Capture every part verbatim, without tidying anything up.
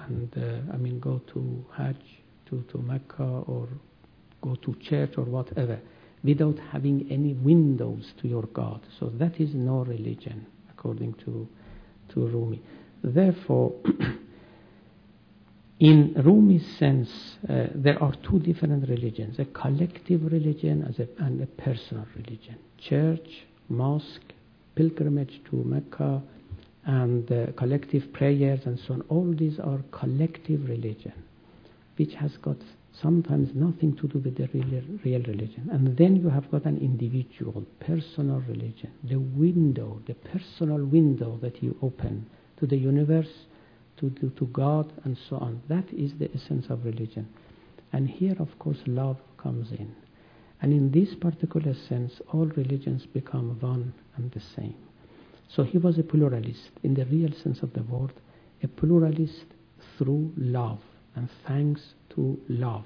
and uh, I mean go to Hajj, to, to Mecca, or go to church or whatever, without having any windows to your God. So that is no religion, according to, to Rumi. Therefore, in Rumi's sense, uh, there are two different religions, a collective religion as a, and a personal religion. Church, mosque, pilgrimage to Mecca, and uh, collective prayers and so on. All these are collective religion, which has got sometimes nothing to do with the real, real religion. And then you have got an individual, personal religion, the window, the personal window that you open to the universe, to, to, to God, and so on. That is the essence of religion. And here, of course, love comes in. And in this particular sense, all religions become one and the same. So he was a pluralist, in the real sense of the word, a pluralist through love, and thanks to love.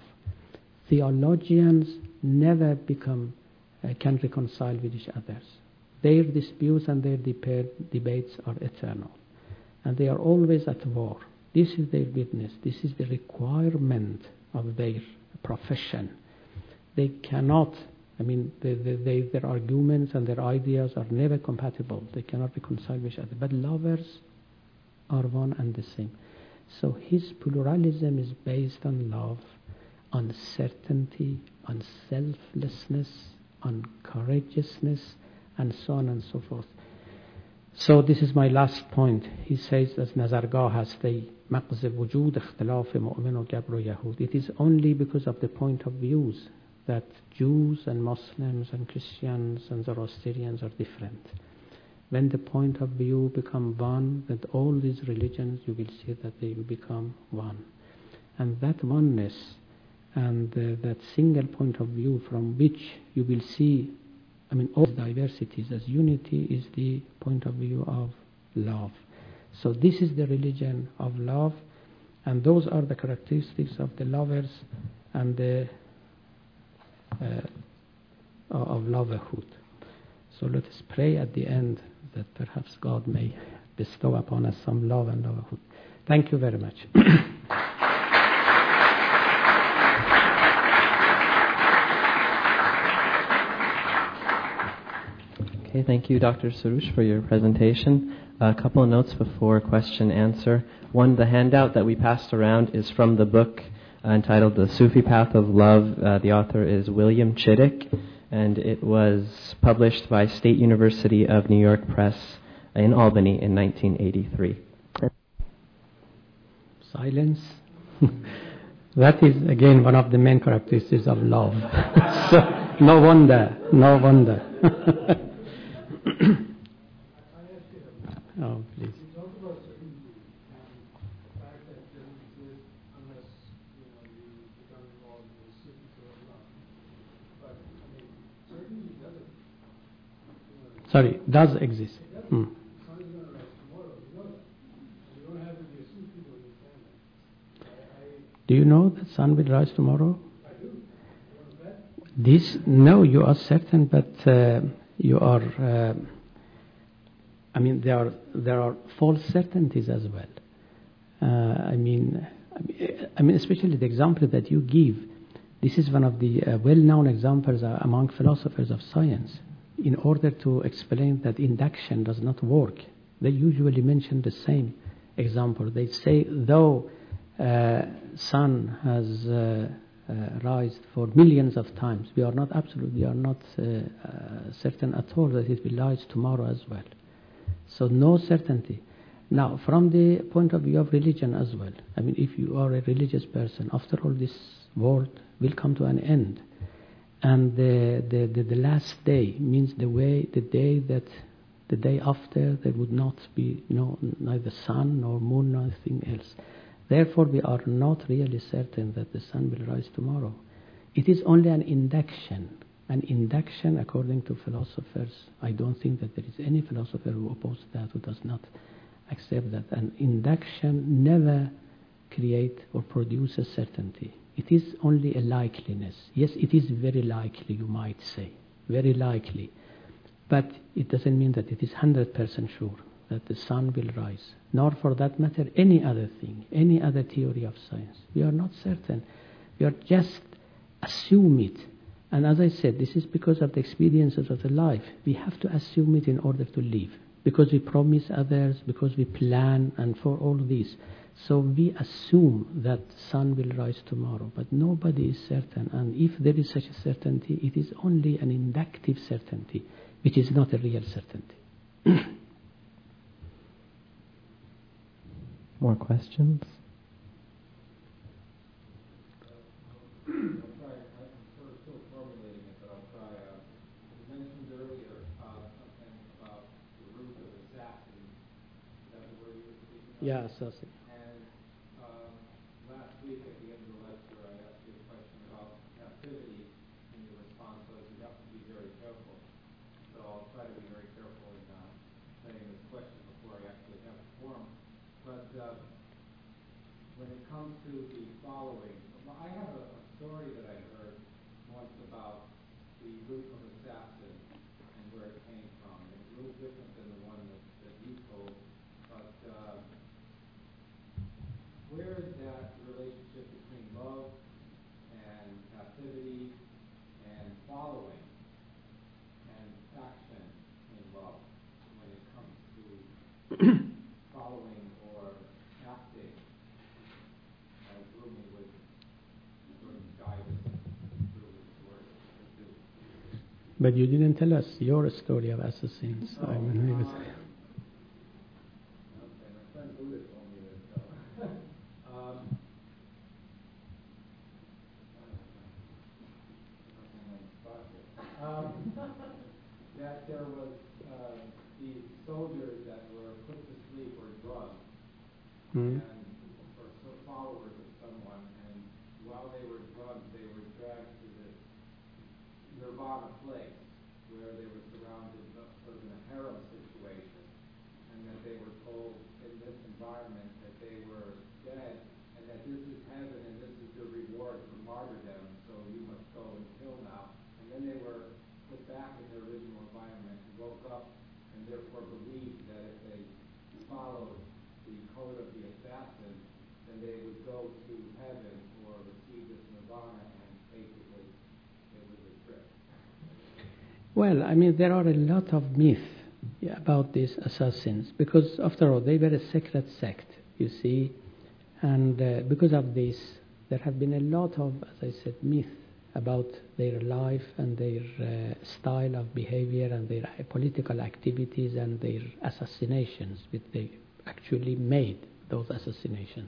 Theologians never become, uh, can reconcile with each other. Their disputes and their deba- debates are eternal. And they are always at war. This is their witness. This is the requirement of their profession. They cannot, I mean, they, they, they, their arguments and their ideas are never compatible. They cannot reconcile with each other. But lovers are one and the same. So his pluralism is based on love, on certainty, on selflessness, on courageousness, and so on and so forth. So this is my last point. He says از نظرگاه هستی مغز وجود اختلاف مؤمن و گبر و یهود. It is only because of the point of views that Jews and Muslims and Christians and Zoroastrians are different. When the point of view become one, that all these religions, you will see that they will become one. And that oneness and uh, that single point of view from which you will see, I mean, all diversities as unity, is the point of view of love. So this is the religion of love, and those are the characteristics of the lovers and the uh, of loverhood. So let us pray at the end that perhaps God may bestow upon us some love and loverhood. Thank you very much. Okay, thank you, Doctor Soroush, for your presentation. A couple of notes before question answer. One, the handout that we passed around is from the book uh, entitled The Sufi Path of Love. Uh, the author is William Chittick, and it was published by State University of New York Press in Albany in nineteen eighty-three. Silence. That is, again, one of the main characteristics of love. So, no wonder, no wonder. Oh, please. You talk about certainty and the fact that it doesn't exist unless, you know, you become involved in the Sufi sort of love. But, I mean, certainty doesn't. You know, Sorry, does exist. It doesn't. Hmm. The sun is going to rise tomorrow. You know that. You don't have to be a Sufi to understand that. I, I, Do you know that sun will rise tomorrow? I do. You want to bet? This, no, you are certain, but uh, you are... Uh, I mean, there are there are false certainties as well. Uh, I mean, I mean, especially the example that you give. This is one of the uh, well-known examples uh, among philosophers of science. In order to explain that induction does not work, they usually mention the same example. They say, though uh, sun has uh, uh, risen for millions of times, we are not absolute, we are not uh, uh, certain at all that it will rise tomorrow as well. So no certainty. Now, from the point of view of religion as well, I mean, if you are a religious person, after all, this world will come to an end. And the, the, the, the last day means the way, the day that, the day after, there would not be no, neither sun nor moon, nothing else. Therefore, we are not really certain that the sun will rise tomorrow. It is only an induction. An induction, according to philosophers, I don't think that there is any philosopher who opposes that, who does not accept that. An induction never creates or produces certainty. It is only a likeliness. Yes, it is very likely, you might say, very likely. But it doesn't mean that it is one hundred percent sure. that the sun will rise, nor for that matter any other thing, any other theory of science. We are not certain. We are just assume it. And as I said, this is because of the experiences of the life. We have to assume it in order to live, because we promise others, because we plan, and for all this. So we assume that sun will rise tomorrow, but nobody is certain. And if there is such a certainty, it is only an inductive certainty, which is not a real certainty. More questions? Yeah, assassin. And um, last week at the end of the lecture, I asked you a question about captivity, and your response was you have to be very careful. So I'll try to be very careful in uh, saying this question before I actually have the forum. But uh, when it comes to the following, I have a, a story that I heard once about the root of assassin and where it came from. It's a little different than the one that, that you told, but uh, where is that relationship between love and captivity and following and action in love when it comes to following or acting as Rumi would sort of guide us through his words to do? But you didn't tell us your story of assassins. Oh, I mean, it was um, okay, my friend Buddha told me this. So. um, um, that there was uh, these soldiers that were put to sleep or drugged, Hmm. and or so followers of someone, and while they were drugged, they were dragged to this nirvana place where they were surrounded uh, sort of in a harem situation, and that they were told in this environment that they were dead, and that this is heaven and this is the reward for martyrdom, so you must go and kill now. And then they were put back in their original environment and woke up, and therefore believed that if they followed the code of the assassin, then they would go to heaven or receive this nirvana, and basically it was a trick. Well, I mean, there are a lot of myths about these assassins, because after all, they were a secret sect, you see, and uh, because of this, there have been a lot of, as I said, myths about their life and their uh, style of behavior and their uh, political activities and their assassinations, which they actually made those assassinations.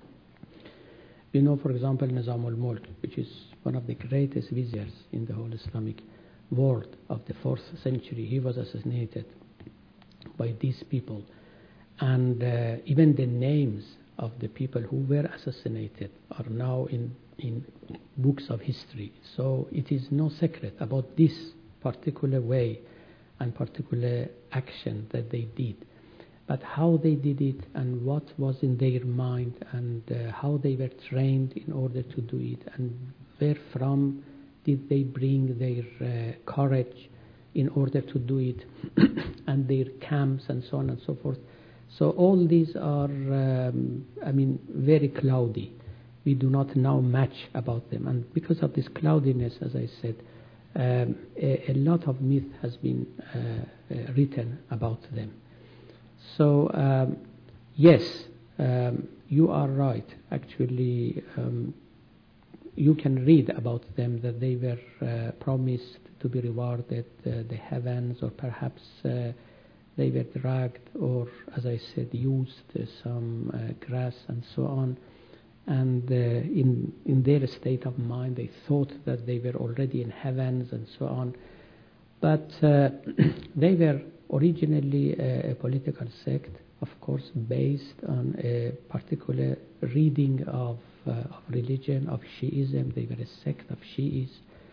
You know, for example, Nizam al-Mulk, which is one of the greatest viziers in the whole Islamic world of the fourth century, he was assassinated by these people. And uh, even the names of the people who were assassinated are now in, in books of history. So it is no secret about this particular way and particular action that they did. But how they did it and what was in their mind and uh, how they were trained in order to do it and where from did they bring their uh, courage in order to do it and their camps and so on and so forth. So all these are, um, I mean, very cloudy. We do not know much about them. And because of this cloudiness, as I said, um, a, a lot of myth has been uh, uh, written about them. So, um, yes, um, you are right. Actually, um, you can read about them that they were uh, promised to be rewarded uh, the heavens, or perhaps uh, they were dragged, or, as I said, used uh, some uh, grass and so on. And uh, in in their state of mind, they thought that they were already in heavens and so on. But uh, they were originally a, a political sect, of course, based on a particular reading of, uh, of religion, of Shiism. They were a sect of Shiis.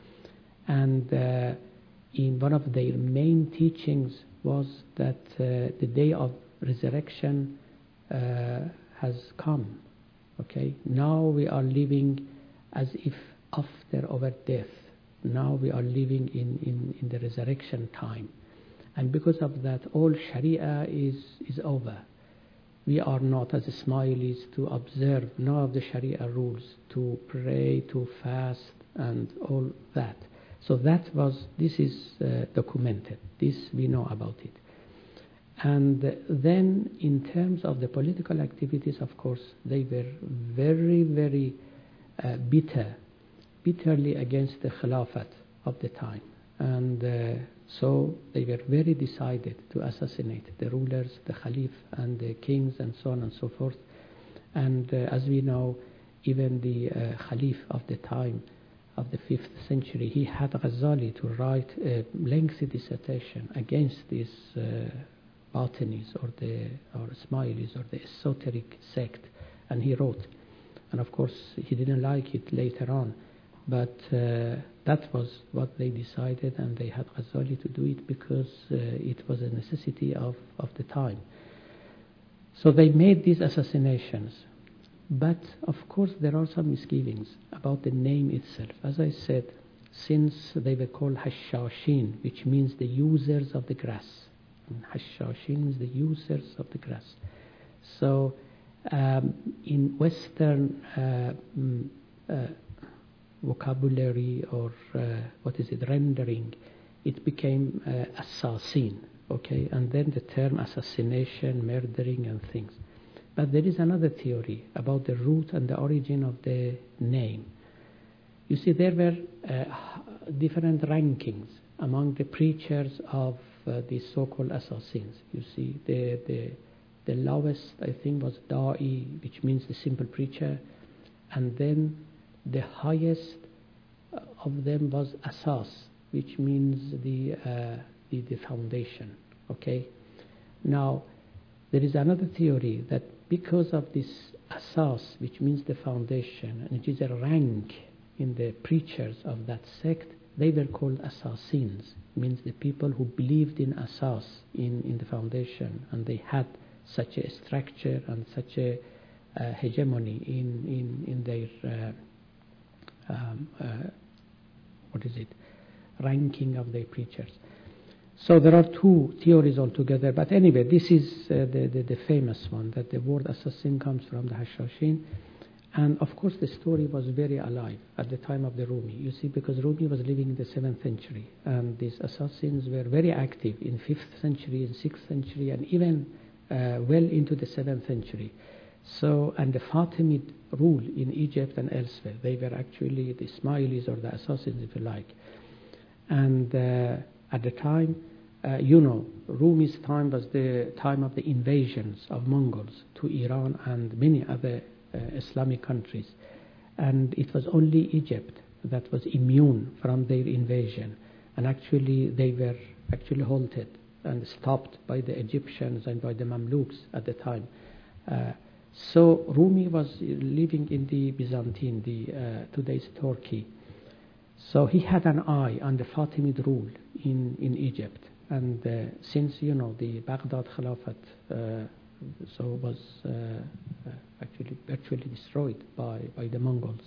And uh, in one of their main teachings was that uh, the day of resurrection uh, has come. Okay, now we are living as if after our death. Now we are living in, in, in the resurrection time. And because of that, all Sharia is, is over. We are not, as Ismailis, to observe none of the Sharia rules, to pray, to fast, and all that. So that was, this is uh, documented. This, we know about it. And then in terms of the political activities, of course, they were very, very uh, bitter, bitterly against the Khilafat of the time. And uh, so they were very decided to assassinate the rulers, the Khalif and the kings and so on and so forth. And uh, as we know, even the uh, Khalif of the time, of the fifth century, he had Ghazali to write a lengthy dissertation against these uh, Batinis or the or Ismailis or the esoteric sect, and he wrote. And of course, he didn't like it later on, but uh, that was what they decided, and they had Ghazali to do it because uh, it was a necessity of, of the time. So they made these assassinations. But of course there are some misgivings about the name itself. As I said, since they were called Hashashin, which means the users of the grass. And Hashashin means the users of the grass. So um, in Western uh, mm, uh, vocabulary or uh, what is it, rendering, it became uh, assassin, okay? And then the term assassination, murdering and things. But there is another theory about the root and the origin of the name. You see, there were uh, different rankings among the preachers of uh, these so-called assassins. You see, the, the, the lowest, I think, was Da'i, which means the simple preacher. And then the highest of them was Asas, which means the, uh, the, the foundation. Okay? Now, there is another theory that because of this asas, which means the foundation, and it is a rank in the preachers of that sect, they were called assassins, means the people who believed in asas, in, in the foundation, and they had such a structure and such a uh, hegemony in, in, in their, uh, um, uh, what is it, ranking of their preachers. So there are two theories altogether, but anyway, this is uh, the, the, the famous one, that the word assassin comes from the Hashashin. And of course the story was very alive at the time of the Rumi. You see, because Rumi was living in the seventh century, and these assassins were very active in fifth century, in sixth century, and even uh, well into the seventh century. So, and the Fatimid rule in Egypt and elsewhere, they were actually the Ismailis or the assassins, if you like. And uh, at the time, Uh, you know, Rumi's time was the time of the invasions of Mongols to Iran and many other uh, Islamic countries. And it was only Egypt that was immune from their invasion. And actually, they were actually halted and stopped by the Egyptians and by the Mamluks at the time. Uh, so Rumi was living in the Byzantine, the uh, today's Turkey. So he had an eye on the Fatimid rule in, in Egypt. And uh, since, you know, the Baghdad Khilafat uh, so was uh, uh, actually virtually destroyed by, by the Mongols,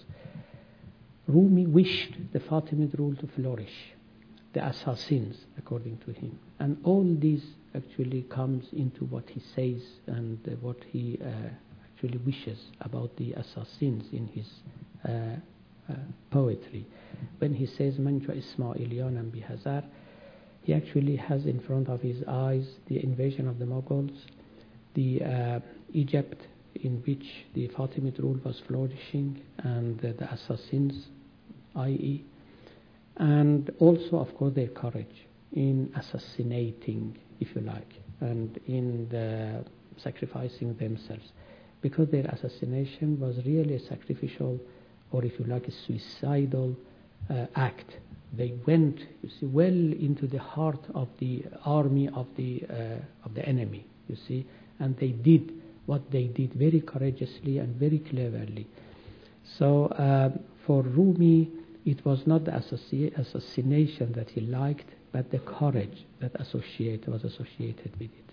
Rumi wished the Fatimid rule to flourish, the assassins, according to him. And all this actually comes into what he says and uh, what he uh, actually wishes about the assassins in his uh, uh, poetry. When he says, Manju Ismailiyan bihazar, he actually has in front of his eyes the invasion of the Mughals, the uh, Egypt in which the Fatimid rule was flourishing, and uh, the assassins, that is, and also, of course, their courage in assassinating, if you like, and in the sacrificing themselves, because their assassination was really a sacrificial, or if you like, a suicidal uh, act. They went, you see, well into the heart of the army of the uh, of the enemy, you see, and they did what they did very courageously and very cleverly. So uh, for Rumi, it was not the assassina- assassination that he liked, but the courage that associate, was associated with it.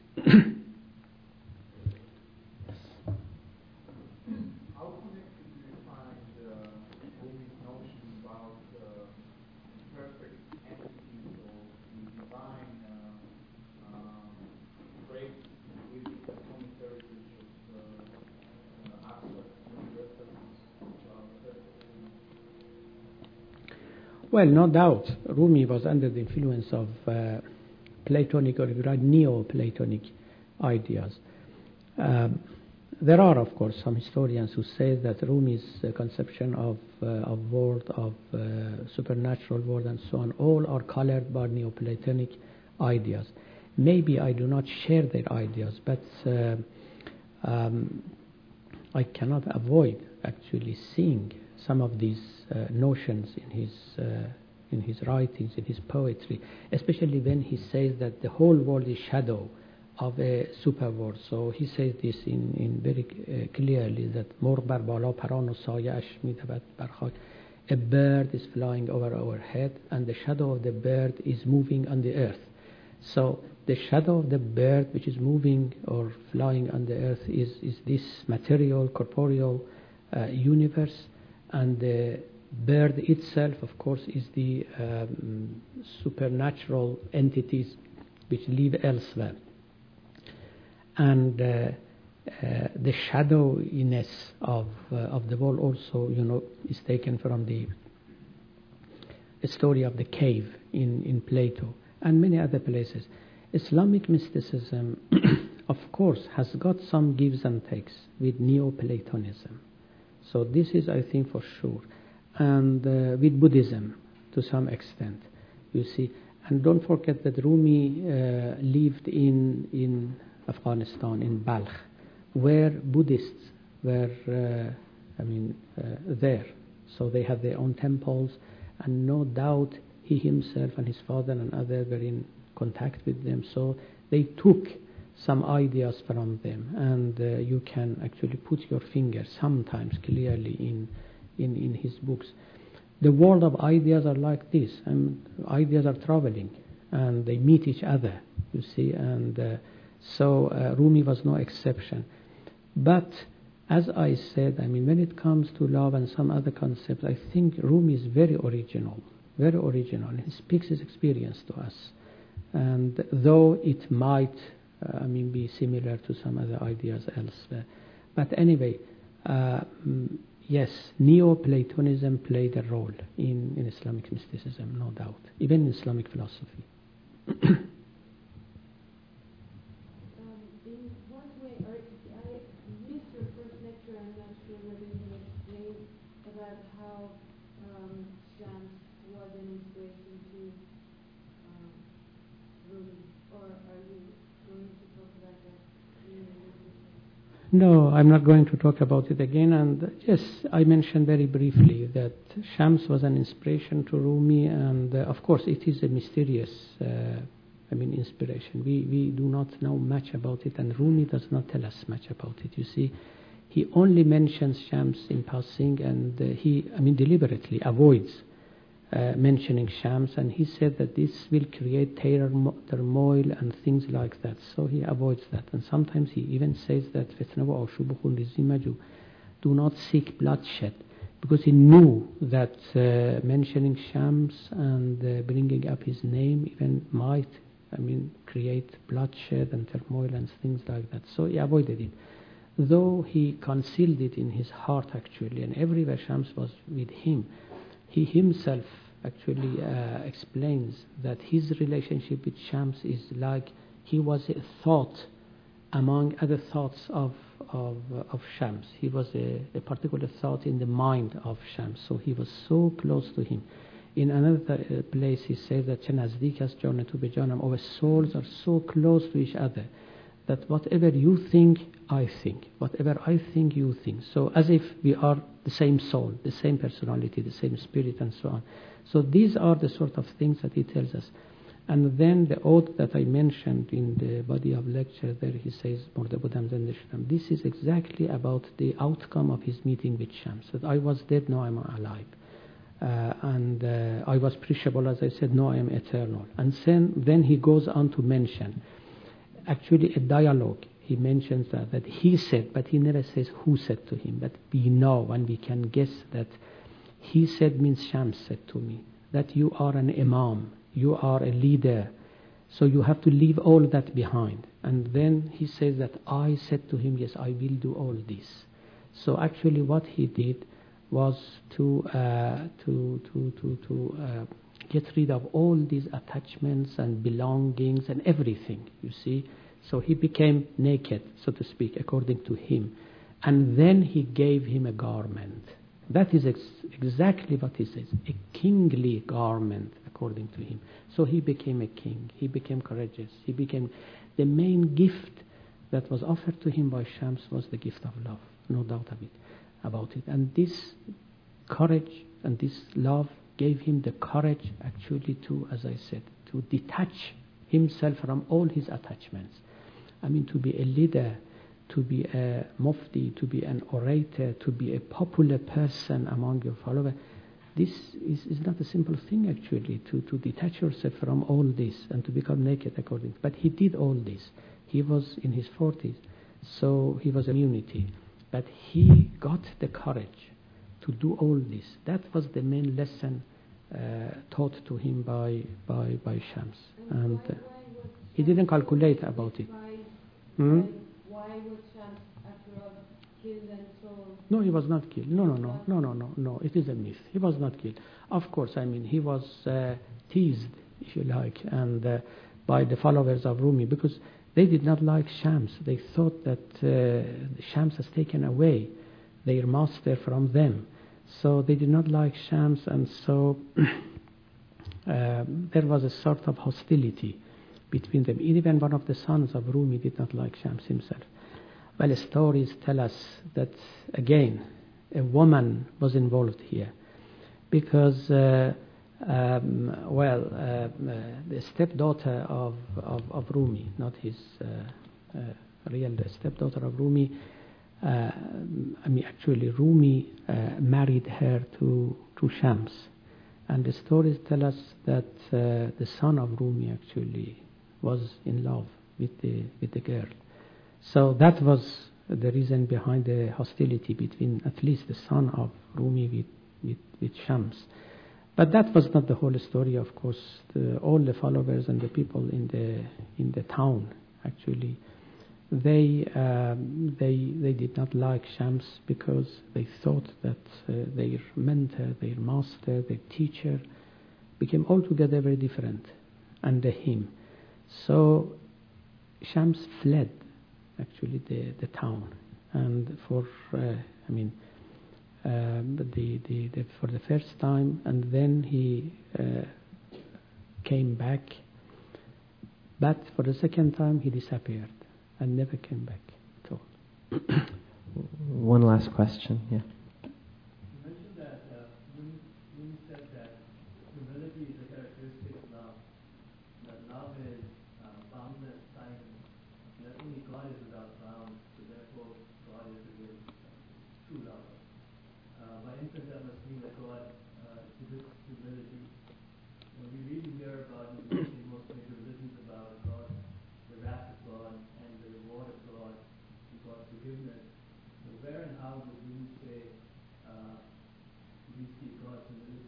Well, no doubt, Rumi was under the influence of uh, Platonic or Neo-Platonic ideas. Um, there are, of course, some historians who say that Rumi's uh, conception of uh, of world, of uh, supernatural world, and so on, all are colored by Neoplatonic ideas. Maybe I do not share their ideas, but uh, um, I cannot avoid actually seeing some of these uh, notions in his uh, in his writings, in his poetry, especially when he says that the whole world is shadow of a super world. So he says this in, in very uh, clearly, that مرغ بر بالا پران و سایه‌اش می‌دود بر خاک. A bird is flying over our head, and the shadow of the bird is moving on the earth. So the shadow of the bird which is moving or flying on the earth is, is this material, corporeal uh, universe, and the bird itself, of course, is the um, supernatural entities which live elsewhere. And uh, uh, the shadowiness of uh, of the world also, you know, is taken from the story of the cave in, in Plato and many other places. Islamic mysticism, of course, has got some gives and takes with Neoplatonism. So this is, I think, for sure. And uh, with Buddhism, to some extent, you see. And don't forget that Rumi uh, lived in in Afghanistan, in Balkh, where Buddhists were, uh, I mean, uh, there. So they had their own temples, and no doubt he himself and his father and others were in contact with them. So they took some ideas from them, and uh, you can actually put your finger sometimes clearly in, in, in his books. The world of ideas are like this, and ideas are traveling, and they meet each other, you see, and uh, so uh, Rumi was no exception. But as I said, I mean, when it comes to love and some other concepts, I think Rumi is very original, very original. He speaks his experience to us. And though it might, uh, I mean, be similar to some other ideas elsewhere. But anyway, uh, yes, Neoplatonism played a role in, in Islamic mysticism, no doubt, even in Islamic philosophy. No, I'm not going to talk about it again. And yes, I mentioned very briefly that Shams was an inspiration to Rumi, and uh, of course it is a mysterious, uh, I mean, inspiration. We we do not know much about it, and Rumi does not tell us much about it. You see, he only mentions Shams in passing, and uh, he, I mean, deliberately avoids uh, mentioning Shams, and he said that this will create turmoil and things like that. So he avoids that. And sometimes he even says that do not seek bloodshed, because he knew that uh, mentioning Shams and uh, bringing up his name even might, I mean, create bloodshed and turmoil and things like that. So he avoided it, though he concealed it in his heart actually, and everywhere Shams was with him. He himself actually uh, explains that his relationship with Shams is like he was a thought among other thoughts of of, of Shams. He was a, a particular thought in the mind of Shams, so he was so close to him. In another uh, place he says that چه نزدیک است جان تو به جانم. Our souls are so close to each other that whatever you think, I think. Whatever I think, you think. So as if we are the same soul, the same personality, the same spirit, and so on. So these are the sort of things that he tells us. And then the oath that I mentioned in the body of lecture, there he says, مرده بودم زنده شدم. This is exactly about the outcome of his meeting with Shams. That I was dead, now I'm alive. Uh, and uh, I was perishable, as I said, no, I am eternal. And then, then he goes on to mention actually a dialogue. He mentions that, that he said, but he never says who said to him. But we know and we can guess that he said means Shams said to me, that you are an imam, you are a leader, so you have to leave all that behind. And then he says that I said to him, yes, I will do all this. So actually what he did was to uh, to to to to uh, get rid of all these attachments and belongings and everything, you see. So he became naked, so to speak, according to him. And then he gave him a garment. That is ex- exactly what he says, a kingly garment, according to him. So he became a king. He became courageous. He became... The main gift that was offered to him by Shams was the gift of love, no doubt of it, about it. And this courage and this love gave him the courage, actually, to, as I said, to detach himself from all his attachments. I mean, to be a leader, to be a mufti, to be an orator, to be a popular person among your followers. This is, is not a simple thing, actually, to, to detach yourself from all this and to become naked according. But he did all this. He was in his forties, so he was immunity. But he got the courage to do all this. That was the main lesson uh, taught to him by by, by Shams. And uh, he didn't calculate about it. Hmm? Why was Shams, after all, killed and so? No, he was not killed. No, no, no, no, no, no, no. It is a myth. He was not killed. Of course, I mean, he was uh, teased, if you like, and uh, by the followers of Rumi, because they did not like Shams. They thought that uh, Shams has taken away their master from them. So they did not like Shams, and so uh, there was a sort of hostility between them. Even one of the sons of Rumi did not like Shams himself. Well, stories tell us that, again, a woman was involved here. Because, uh, um, well, uh, uh, the stepdaughter of, of, of Rumi, not his uh, uh, real stepdaughter of Rumi, uh, I mean, actually, Rumi uh, married her to, to Shams. And the stories tell us that uh, the son of Rumi actually was in love with the with the girl. So that was the reason behind the hostility between at least the son of Rumi with, with, with Shams. But that was not the whole story, of course. The, all the followers and the people in the in the town, actually, they um, they they did not like Shams because they thought that uh, their mentor, their master, their teacher became altogether very different under him. So Shams fled, actually, the, the town, and for uh, I mean, um, the, the the for the first time, and then he uh, came back. But for the second time, he disappeared and never came back at all. One last question, yeah. You mentioned that uh, Rumi, Rumi said that humility is a characteristic of love. That love is uh, boundless, silent. That only God is without bounds, so therefore God is the real true love. Uh, by inference, that must mean that God uh, exhibits humility. When we read and hear about humility, most major religions about God, the wrath of God, and the reward of God, and God's forgiveness. So where and how would we say uh, we see God's humility?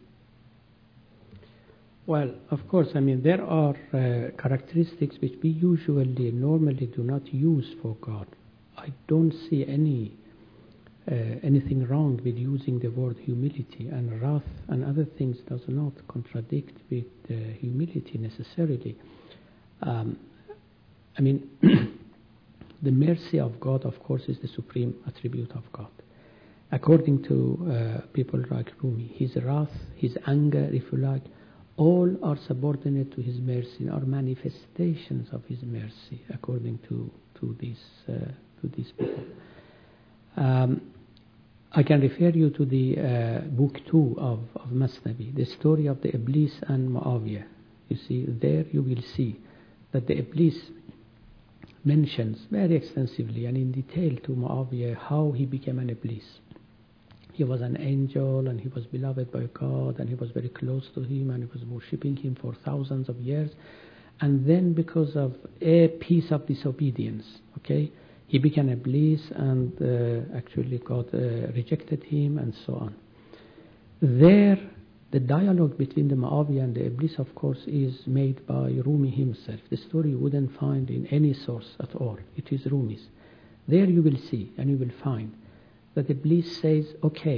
Well, of course, I mean, there are uh, characteristics which we usually, normally do not use for God. I don't see any uh, anything wrong with using the word humility, and wrath and other things does not contradict with uh, humility necessarily. Um, I mean, the mercy of God, of course, is the supreme attribute of God. According to uh, people like Rumi, his wrath, his anger, if you like, all are subordinate to his mercy, are manifestations of his mercy, according to to these uh, to these people. Um, I can refer you to the uh, book two of of Masnavi, the story of the Iblis and Muawiyah. You see, there you will see that the Iblis mentions very extensively and in detail to Muawiyah how he became an Iblis. He was an angel and he was beloved by God and he was very close to him and he was worshipping him for thousands of years. And then because of a piece of disobedience, okay, he became Iblis and uh, actually God uh, rejected him and so on. There, the dialogue between the Muawiyah and the Iblis, of course, is made by Rumi himself. The story you wouldn't find in any source at all. It is Rumi's. There you will see and you will find that Iblis says, okay,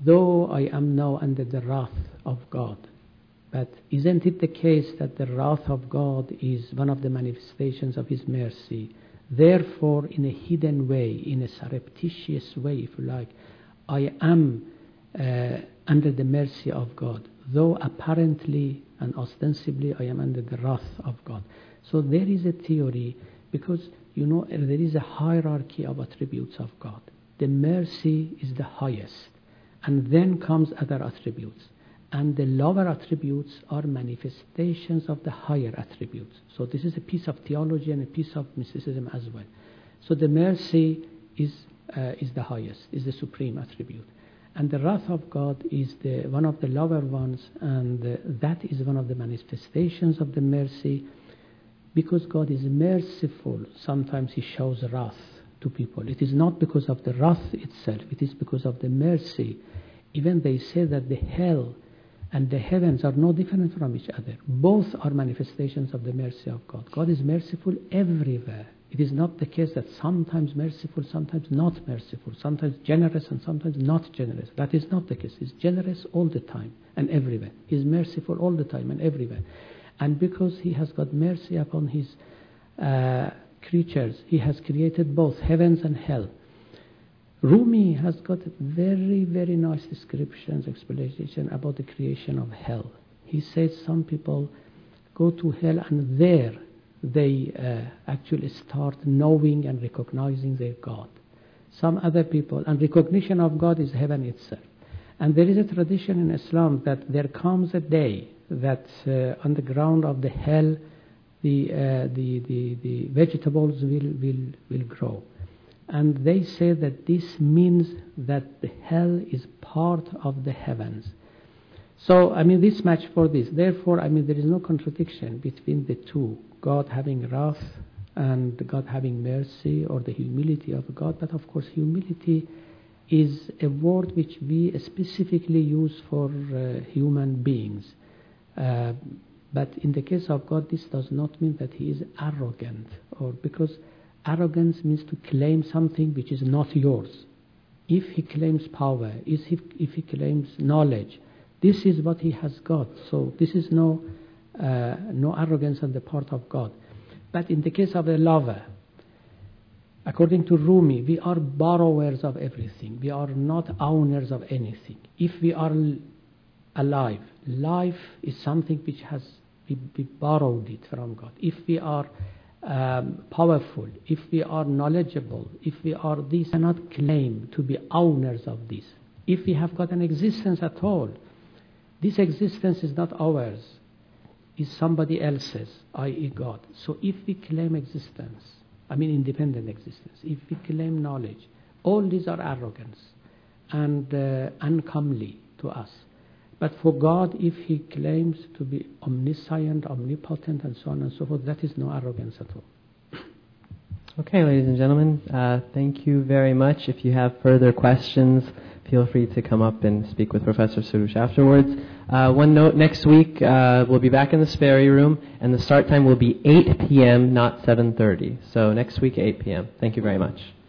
though I am now under the wrath of God, but isn't it the case that the wrath of God is one of the manifestations of His mercy? Therefore, in a hidden way, in a surreptitious way, if you like, I am uh, under the mercy of God, though apparently and ostensibly I am under the wrath of God. So there is a theory, because, you know, there is a hierarchy of attributes of God. The mercy is the highest, and then comes other attributes. And the lower attributes are manifestations of the higher attributes. So this is a piece of theology and a piece of mysticism as well. So the mercy is uh, is the highest, is the supreme attribute. And the wrath of God is the one of the lower ones, and uh, that is one of the manifestations of the mercy. Because God is merciful, sometimes He shows wrath to people. It is not because of the wrath itself, it is because of the mercy. Even they say that the hell and the heavens are no different from each other. Both are manifestations of the mercy of God. God is merciful everywhere. It is not the case that sometimes merciful, sometimes not merciful, sometimes generous and sometimes not generous. That is not the case. He's generous all the time and everywhere. He's merciful all the time and everywhere. And because He has got mercy upon His uh, creatures, He has created both heavens and hell. Rumi has got very, very nice descriptions, explanation about the creation of hell. He says some people go to hell and there they uh, actually start knowing and recognizing their God. Some other people, and recognition of God is heaven itself. And there is a tradition in Islam that there comes a day that uh, on the ground of the hell, the, uh, the, the, the vegetables will, will, will grow. And they say that this means that the hell is part of the heavens. So, I mean, this match for this. Therefore, I mean, there is no contradiction between the two. God having wrath and God having mercy, or the humility of God. But of course, humility is a word which we specifically use for uh, human beings. Uh, but in the case of God, this does not mean that He is arrogant, or because arrogance means to claim something which is not yours. If He claims power, if he, if he claims knowledge, this is what He has got. So this is no uh, no arrogance on the part of God. But in the case of a lover, according to Rumi, we are borrowers of everything. We are not owners of anything. If we are alive, life is something which has we, we borrowed it from God. If we are Um, powerful, if we are knowledgeable, if we are this, cannot claim to be owners of this. If we have got an existence at all, this existence is not ours, is somebody else's, that is God. So if we claim existence, I mean independent existence, if we claim knowledge, all these are arrogance and uh, uncomely to us. But for God, if He claims to be omniscient, omnipotent, and so on and so forth, that is no arrogance at all. Okay, ladies and gentlemen, uh, thank you very much. If you have further questions, feel free to come up and speak with Professor Soroush afterwards. Uh, one note, next week uh, we'll be back in the Sperry Room, and the start time will be eight p.m., not seven thirty. So next week, eight p.m. Thank you very much.